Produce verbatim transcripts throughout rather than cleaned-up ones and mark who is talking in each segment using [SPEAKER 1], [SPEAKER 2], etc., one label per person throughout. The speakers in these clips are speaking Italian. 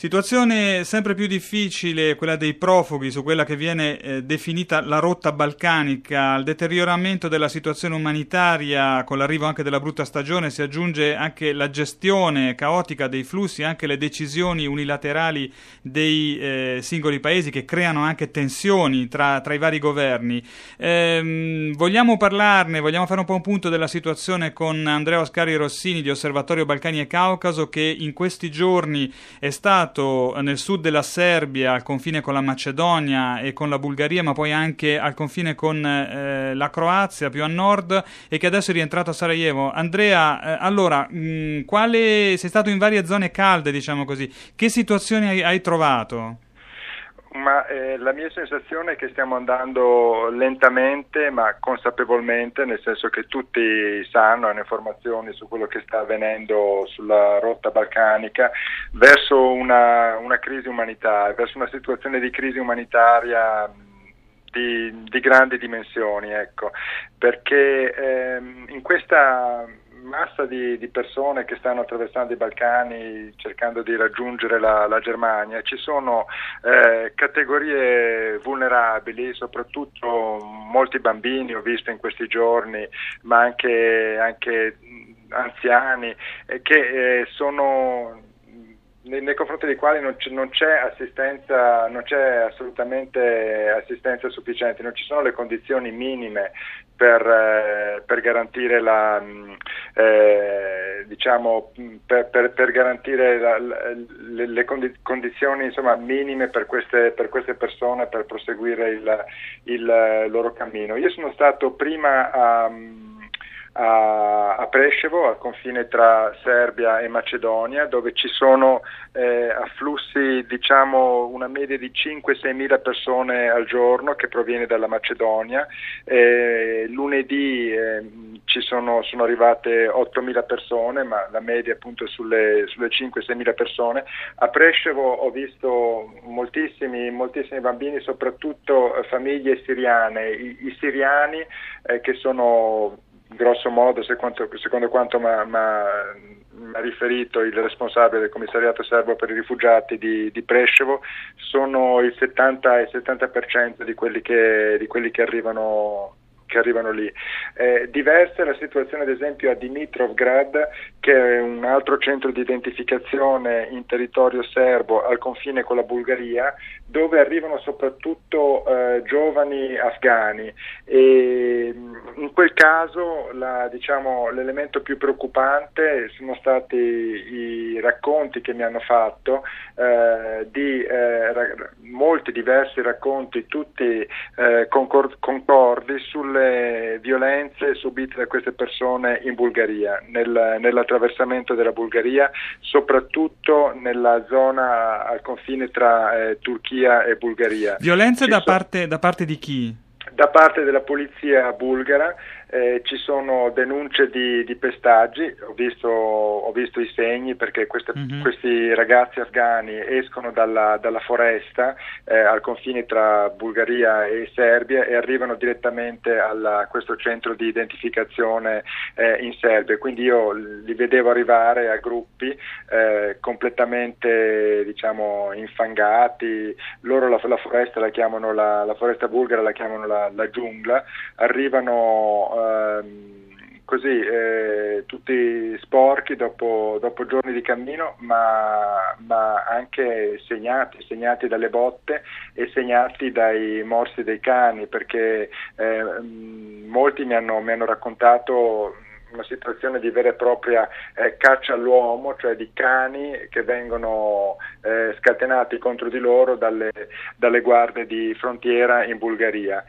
[SPEAKER 1] Situazione sempre più difficile, quella dei profughi, su quella che viene eh, definita la rotta balcanica. Al deterioramento della situazione umanitaria, con l'arrivo anche della brutta stagione, si aggiunge anche la gestione caotica dei flussi, anche le decisioni unilaterali dei eh, singoli paesi che creano anche tensioni tra, tra i vari governi. Ehm, vogliamo parlarne, vogliamo fare un po' un punto della situazione con Andrea Oscari Rossini di Osservatorio Balcani e Caucaso, che in questi giorni è stato nel sud della Serbia, al confine con la Macedonia e con la Bulgaria, ma poi anche al confine con eh, la Croazia, più a nord, e che adesso è rientrato a Sarajevo. Andrea, eh, allora, mh, quale sei stato in varie zone calde, diciamo così, che situazioni hai, hai trovato?
[SPEAKER 2] Ma eh, la mia sensazione è che stiamo andando lentamente ma consapevolmente, nel senso che tutti sanno, hanno informazioni su quello che sta avvenendo sulla rotta balcanica, verso una, una crisi umanitaria, verso una situazione di crisi umanitaria di, di grandi dimensioni, ecco, perché ehm, in questa massa di, di persone che stanno attraversando i Balcani cercando di raggiungere la, la Germania, ci sono eh, categorie vulnerabili, soprattutto molti bambini, ho visto in questi giorni, ma anche, anche anziani, eh, che eh, sono nei, nei confronti dei quali non c'è, non c'è assistenza, non c'è assolutamente assistenza sufficiente, non ci sono le condizioni minime per, eh, per garantire la eh, diciamo per, per, per garantire la, le, le condizioni insomma minime per queste, per queste persone per proseguire il, il loro cammino. Io sono stato prima a a, a Preševo, al confine tra Serbia e Macedonia, dove ci sono eh, afflussi, diciamo una media di cinque sei mila persone al giorno che proviene dalla Macedonia. Eh, lunedì eh, ci sono, sono arrivate ottomila persone, ma la media appunto è sulle, sulle cinque sei mila persone. A Preševo ho visto moltissimi, moltissimi bambini, soprattutto eh, famiglie siriane, I, i siriani eh, che sono grosso modo, secondo, secondo quanto mi ha riferito il responsabile del commissariato serbo per i rifugiati di, di Preševo, sono il settanta e settanta per cento di quelli che, di quelli che arrivano che arrivano lì. Eh, diversa è la situazione ad esempio a Dimitrovgrad, che è un altro centro di identificazione in territorio serbo al confine con la Bulgaria, dove arrivano soprattutto eh, giovani afghani, e in quel caso la, diciamo, l'elemento più preoccupante sono stati i racconti che mi hanno fatto eh, di eh, ra- molti diversi racconti, tutti eh, concor- concordi sulle violenze subite da queste persone in Bulgaria, nel, nell'attraversamento della Bulgaria, soprattutto nella zona al confine tra eh, Turchia e Bulgaria.
[SPEAKER 1] Violenze da,
[SPEAKER 2] so-
[SPEAKER 1] parte, da parte di chi?
[SPEAKER 2] Da parte della polizia bulgara. Eh, ci sono denunce di, di pestaggi, ho visto, ho visto i segni, perché queste, mm-hmm. questi ragazzi afghani escono dalla, dalla foresta eh, al confine tra Bulgaria e Serbia e arrivano direttamente a questo centro di identificazione eh, in Serbia, quindi io li vedevo arrivare a gruppi eh, completamente diciamo infangati, loro la, la foresta la chiamano la, la foresta bulgara la chiamano la, la giungla, arrivano così eh, tutti sporchi dopo, dopo giorni di cammino, ma, ma anche segnati, segnati dalle botte e segnati dai morsi dei cani, perché eh, molti mi hanno, mi hanno raccontato una situazione di vera e propria eh, caccia all'uomo, cioè di cani che vengono eh, scatenati contro di loro dalle, dalle guardie di frontiera in Bulgaria.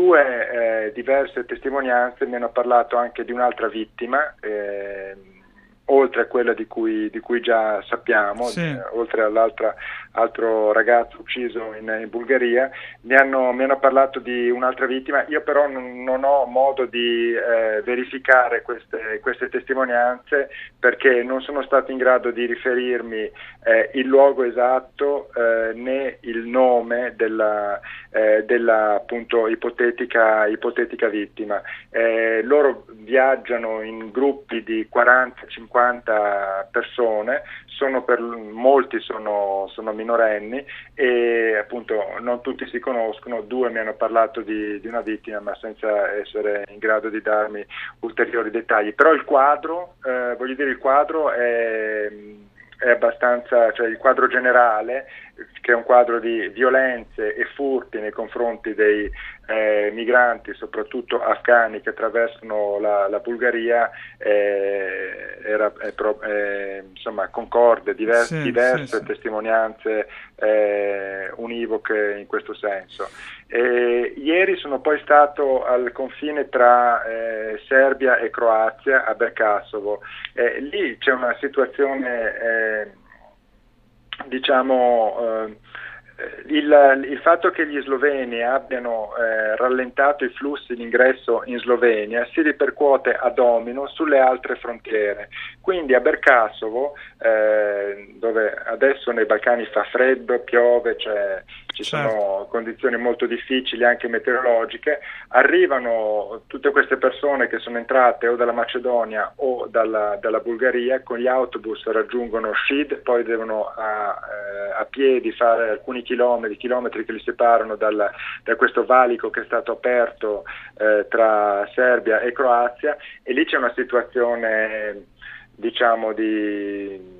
[SPEAKER 2] Due eh, diverse testimonianze mi hanno parlato anche di un'altra vittima, eh, oltre a quella di cui, di cui già sappiamo, sì. eh, oltre all'altro altro ragazzo ucciso in, in Bulgaria, mi hanno, mi hanno parlato di un'altra vittima. Io però non, non ho modo di eh, verificare queste, queste testimonianze, perché non sono stato in grado di riferirmi eh, il luogo esatto eh, né il nome della, eh, della appunto ipotetica, ipotetica vittima. Eh, loro viaggiano in gruppi di quaranta cinquanta persone, sono per, molti sono, sono minorenni e appunto non tutti si conoscono, due mi hanno parlato di, di una vittima ma senza essere in grado di darmi ulteriori dettagli, però il quadro, eh, voglio dire il quadro è, è abbastanza, cioè il quadro generale, che è un quadro di violenze e furti nei confronti dei eh, migranti, soprattutto afghani che attraversano la, la Bulgaria, eh, era è pro, eh, insomma concorde, diverse,
[SPEAKER 1] sì,
[SPEAKER 2] diverse
[SPEAKER 1] sì, sì.
[SPEAKER 2] testimonianze eh, univoche in questo senso. E ieri sono poi stato al confine tra eh, Serbia e Croazia a Berkasovo. Eh, lì c'è una situazione eh, diciamo eh, il, il fatto che gli sloveni abbiano eh, rallentato i flussi di ingresso in Slovenia si ripercuote a domino sulle altre frontiere. Quindi a Berkasovo, eh, dove adesso nei Balcani fa freddo, piove, cioè, ci
[SPEAKER 1] certo.
[SPEAKER 2] sono condizioni molto difficili anche meteorologiche, arrivano tutte queste persone che sono entrate o dalla Macedonia o dalla, dalla Bulgaria, con gli autobus raggiungono Šid, poi devono a, eh, a piedi fare alcuni chilometri, chilometri che li separano dal, da questo valico che è stato aperto eh, tra Serbia e Croazia, e lì c'è una situazione diciamo di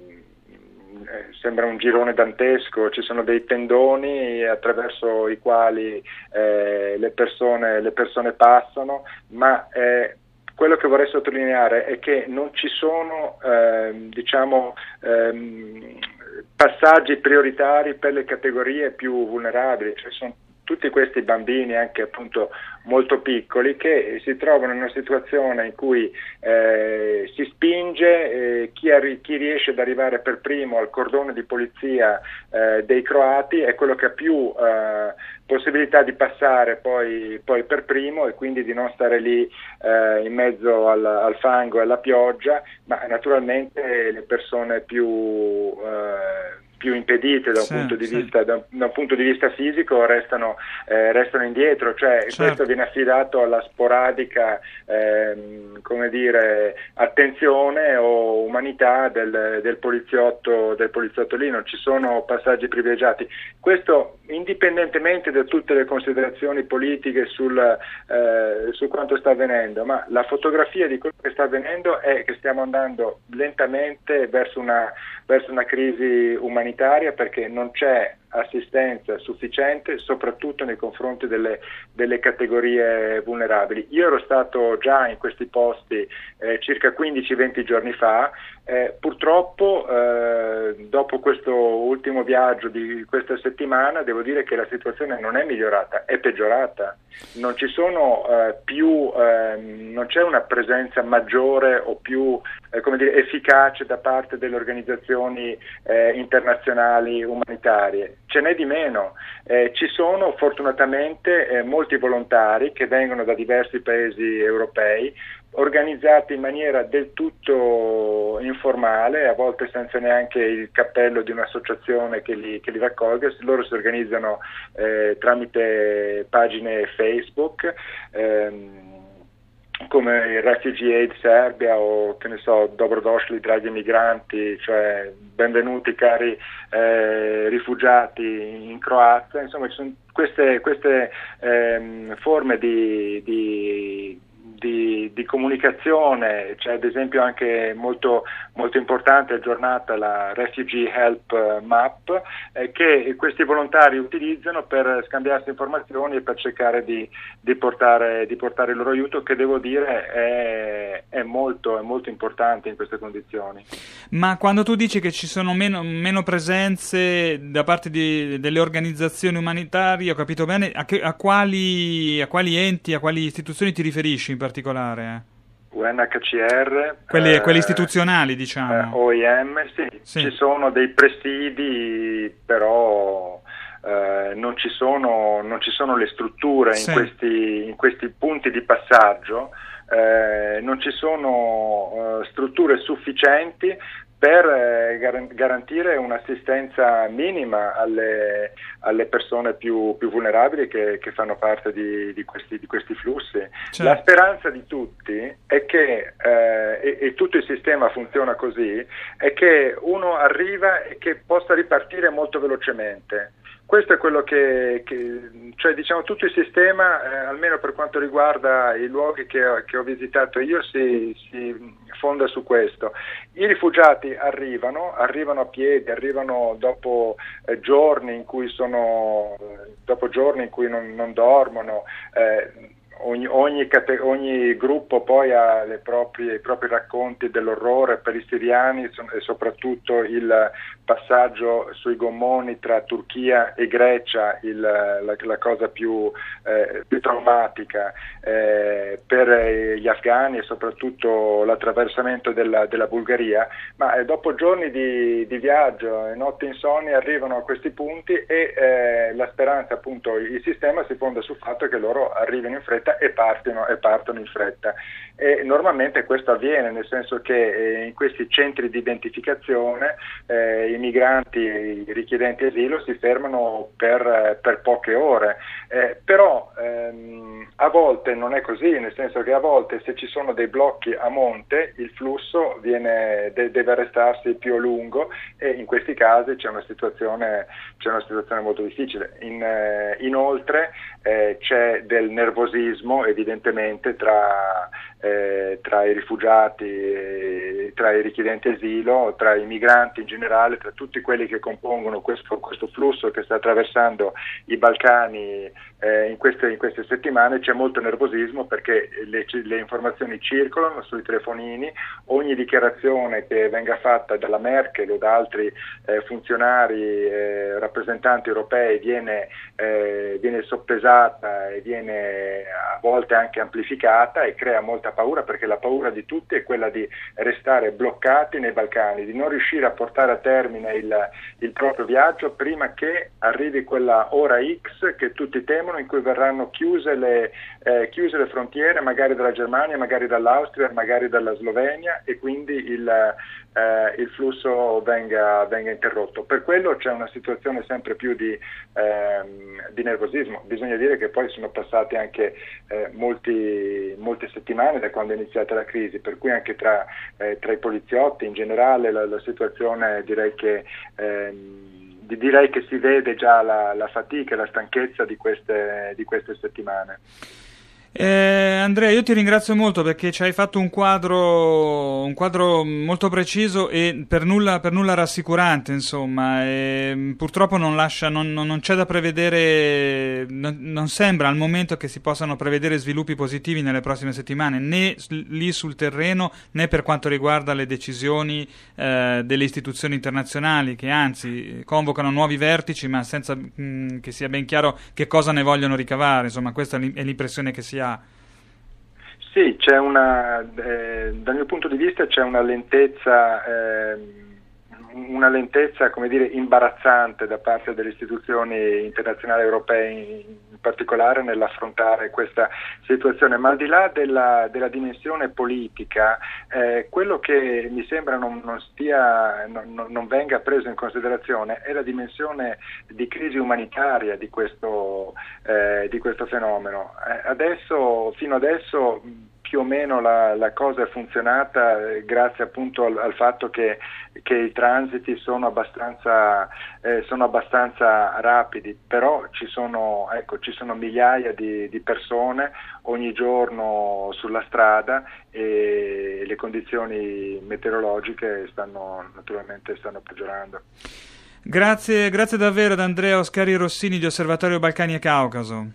[SPEAKER 2] sembra un girone dantesco, ci sono dei tendoni attraverso i quali eh, le persone, le persone passano, ma eh, quello che vorrei sottolineare è che non ci sono eh, diciamo ehm, passaggi prioritari per le categorie più vulnerabili, cioè sono tutti questi bambini anche appunto molto piccoli che si trovano in una situazione in cui eh, si spinge, eh, chi, arri- chi riesce ad arrivare per primo al cordone di polizia eh, dei croati è quello che ha più eh, possibilità di passare poi, poi per primo e quindi di non stare lì eh, in mezzo al, al fango e alla pioggia, ma naturalmente le persone più eh, più impedite da un, sì, punto di
[SPEAKER 1] sì.
[SPEAKER 2] vista, da, da un punto di vista fisico restano, eh, restano indietro, cioè certo. Questo viene affidato alla sporadica ehm, come dire, attenzione o umanità del, del poliziotto del poliziotto lì, non ci sono passaggi privilegiati. Questo indipendentemente da tutte le considerazioni politiche sul, eh, su quanto sta avvenendo, ma la fotografia di quello che sta avvenendo è che stiamo andando lentamente verso una, verso una crisi umanitaria, perché non c'è assistenza sufficiente, soprattutto nei confronti delle, delle categorie vulnerabili. Io ero stato già in questi posti eh, circa quindici venti giorni fa, eh, purtroppo eh, dopo questo ultimo viaggio di questa settimana devo dire che la situazione non è migliorata, è peggiorata. Non ci sono eh, più, eh, non c'è una presenza maggiore o più eh, come dire, efficace da parte delle organizzazioni eh, internazionali umanitarie. Ce n'è di meno, eh, ci sono fortunatamente eh, molti volontari che vengono da diversi paesi europei, organizzati in maniera del tutto informale, a volte senza neanche il cappello di un'associazione che li, che li raccolga. Loro si organizzano eh, tramite pagine Facebook, ehm, come il Refugee Aid Serbia o che ne so, Dobrodošli dragi migranti, cioè benvenuti cari eh, rifugiati in Croazia. Insomma ci sono queste, queste ehm, forme di, di Di, di comunicazione. C'è ad esempio anche molto, molto importante giornata la Refugee Help Map eh, che questi volontari utilizzano per scambiarsi informazioni e per cercare di, di, portare, di portare il loro aiuto, che devo dire è, è, molto, è molto importante in queste condizioni.
[SPEAKER 1] Ma quando tu dici che ci sono meno, meno presenze da parte di, delle organizzazioni umanitarie, ho capito bene, a, che, a, quali, a quali enti, a quali istituzioni ti riferisci in particolare? particolare?
[SPEAKER 2] U N H C R,
[SPEAKER 1] quelli,
[SPEAKER 2] eh,
[SPEAKER 1] quelli istituzionali, diciamo.
[SPEAKER 2] Eh, O I M, sì, sì, ci sono dei presidi, però eh, non ci sono, non ci sono le strutture sì. in, questi, in questi punti di passaggio, eh, non ci sono eh, strutture sufficienti per eh, gar- garantire un'assistenza minima alle, alle persone più, più vulnerabili che, che fanno parte di, di, questi, di questi flussi.
[SPEAKER 1] Certo.
[SPEAKER 2] La speranza di tutti è che, eh, e, e tutto il sistema funziona così, è che uno arriva e che possa ripartire molto velocemente. Questo è quello che, che cioè diciamo tutto il sistema, eh, almeno per quanto riguarda i luoghi che, che ho visitato io, si, si fonda su questo. I rifugiati arrivano, arrivano a piedi, arrivano dopo eh, giorni in cui sono, dopo giorni in cui non, non dormono. Eh, Ogni, ogni, cate- ogni gruppo poi ha le proprie, i propri racconti dell'orrore. Per i siriani e soprattutto il passaggio sui gommoni tra Turchia e Grecia, il, la, la cosa più, eh, più traumatica, eh, per gli afghani e soprattutto l'attraversamento della, della Bulgaria, ma eh, dopo giorni di, di viaggio e notti insonni arrivano a questi punti e eh, la speranza, appunto, il sistema si fonda sul fatto che loro arrivino in fretta e partino e partono in fretta. E normalmente questo avviene, nel senso che eh, in questi centri di identificazione eh, i migranti, i richiedenti asilo si fermano per, eh, per poche ore, eh, però ehm, a volte non è così, nel senso che a volte se ci sono dei blocchi a monte il flusso viene, de- deve arrestarsi più a lungo e in questi casi c'è una situazione, c'è una situazione molto difficile. In, eh, inoltre eh, c'è del nervosismo evidentemente tra Eh, tra i rifugiati, eh, tra i richiedenti asilo, tra i migranti in generale, tra tutti quelli che compongono questo, questo flusso che sta attraversando i Balcani eh, in, queste, in queste settimane. C'è molto nervosismo perché le, le informazioni circolano sui telefonini, ogni dichiarazione che venga fatta dalla Merkel o da altri eh, funzionari, eh, rappresentanti europei viene, eh, viene soppesata e viene a volte anche amplificata e crea molta paura, perché la paura di tutti è quella di restare bloccati nei Balcani, di non riuscire a portare a termine il, il proprio viaggio prima che arrivi quella ora X che tutti temono, in cui verranno chiuse le, eh, chiuse le frontiere, magari dalla Germania, magari dall'Austria, magari dalla Slovenia, e quindi il, eh, il flusso venga, venga interrotto. Per quello c'è una situazione sempre più di, ehm, di nervosismo. Bisogna dire che poi sono passati anche eh, molti, molte settimane da quando è iniziata la crisi, per cui anche tra, eh, tra i poliziotti in generale la, la situazione direi che, ehm, direi che si vede già la, la fatica e la stanchezza di queste, di queste settimane.
[SPEAKER 1] Eh, Andrea, io ti ringrazio molto perché ci hai fatto un quadro, un quadro molto preciso e per nulla, per nulla rassicurante, insomma. E purtroppo non lascia, non, non c'è da prevedere, non, non sembra al momento che si possano prevedere sviluppi positivi nelle prossime settimane, né lì sul terreno né per quanto riguarda le decisioni eh, delle istituzioni internazionali, che anzi convocano nuovi vertici, ma senza mh, che sia ben chiaro che cosa ne vogliono ricavare. Insomma, questa è l'impressione che si ha.
[SPEAKER 2] Sì, c'è una, eh, dal mio punto di vista c'è una lentezza, eh, una lentezza, come dire, imbarazzante da parte delle istituzioni internazionali europee in particolare nell'affrontare questa situazione, ma al di là della, della dimensione politica, eh, quello che mi sembra non, non stia, non, non venga preso in considerazione è la dimensione di crisi umanitaria di questo, eh, di questo fenomeno. Eh, adesso, fino adesso più o meno la, la cosa è funzionata eh, grazie appunto al, al fatto che, che i transiti sono abbastanza, eh, sono abbastanza rapidi, però ci sono, ecco, ci sono migliaia di, di persone ogni giorno sulla strada e le condizioni meteorologiche stanno naturalmente stanno peggiorando.
[SPEAKER 1] Grazie, grazie davvero ad Andrea Oscari Rossini di Osservatorio Balcani e Caucaso.